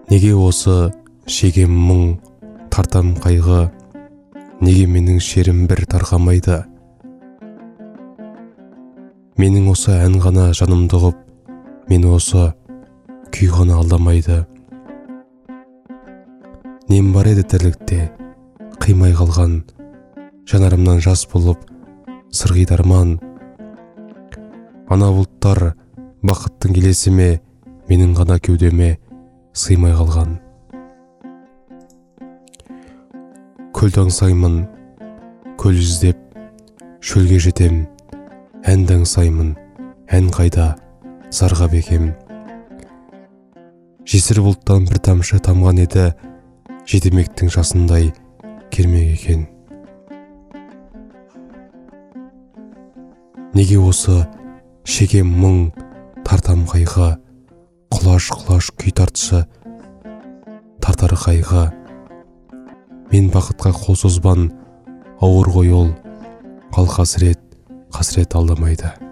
Неге осы шегем мұң, тартам қайғы, неге менің шерім бір тарқамайды? Менің осы ән ғана жанымды ғып, мені осы күй ғана алдамайды. Нем бар еді тірлікте, қимай қалған, жанарымнан жас болып, сырғиды арман. Ана бұлттар бақыттың келесіме, менің ғана кеудеме сыймай қалған. Көлді аңсаймын, көл іздеп, шөлге жетем, әнді аңсаймын, ән қайда, зарға бекем. Жесір бұлттан бір тамшы тамған еді, жетемектің жасындай кермек екен. Неге осы шегем мұң, тартам қайғы, құлаш күй тартшы, тартар қайғы. Мен бақытқа қол созбан, ауыр ғой ол, қал қасірет алдамайды.